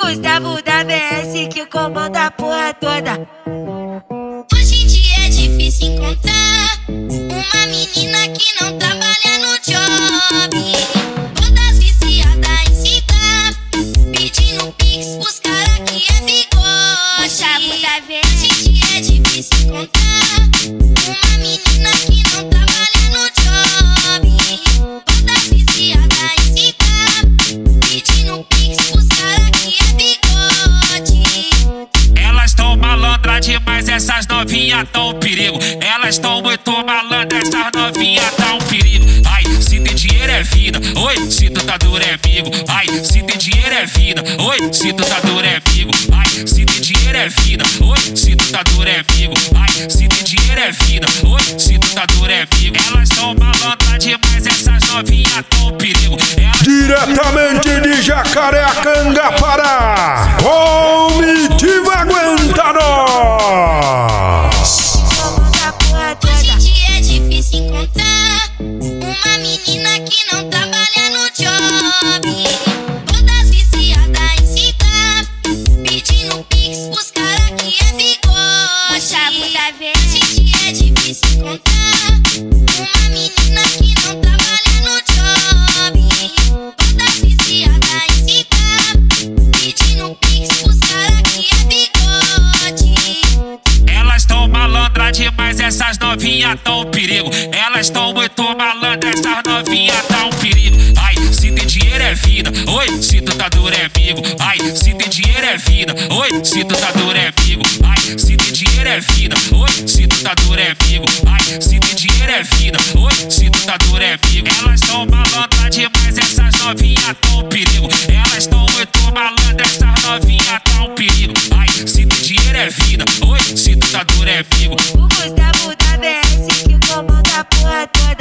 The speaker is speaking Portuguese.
Gustavo da BS que comanda a porra toda. Hoje em dia é difícil encontrar uma menina que não trabalha no job. Todas viciadas em citar, pedindo pix pros cara que é bigode. Gustavo da BS. Hoje em dia é difícil encontrar uma menina que não trabalha no job. Todas viciadas em citar, pedindo pix pros cara que é bigode. Elas tão malandras demais, essas novinhas tão perigo. Elas tão muito malandras, essas novinhas tão perigo. Ai, se tem dinheiro é vida, oi, se tu tá duro é amigo. Ai, se tem dinheiro é vida, oi, se tu tá duro é amigo. Ai, se tem dinheiro é vida, oi, se tu tá duro é amigo. Ai, se tem dinheiro é vida, oi, se tu tá duro é amigo. Elas tão malandras demais, essas novinhas tão perigo. Diretamente de Jacareacanga, Pará, Comitiva Aguenta Nós. Hoje em dia é difícil encontrar uma menina que não trabalha no job. Todas viciadas em citar, pedindo pix pros cara que é bigode. Gustavo da BS. Hoje em dia é difícil encontrar uma menina que não trabalha no job. Todas viciadas em citar, pedindo pix pros cara que é bigode. Elas tão malandras demais, essas novinhas tão perigo. Elas tão muito malandras, essas novinhas tão perigo. Ai, se tem dinheiro é vida, oi, se tu tá duro é amigo. Ai, se tem dinheiro é vida, oi, se tu tá duro é amigo. Ai, se tem dinheiro é vida, oi, se tu tá duro é amigo. Ai, se tem dinheiro é vida, oi, se tu tá duro é amigo. Elas tão malandras demais, essas novinhas tão perigo. Elas tão muito malandras, essas novinhas tão perigo. Ai, se tem dinheiro é vida, oi, se tu tá duro é amigo. O Gustavo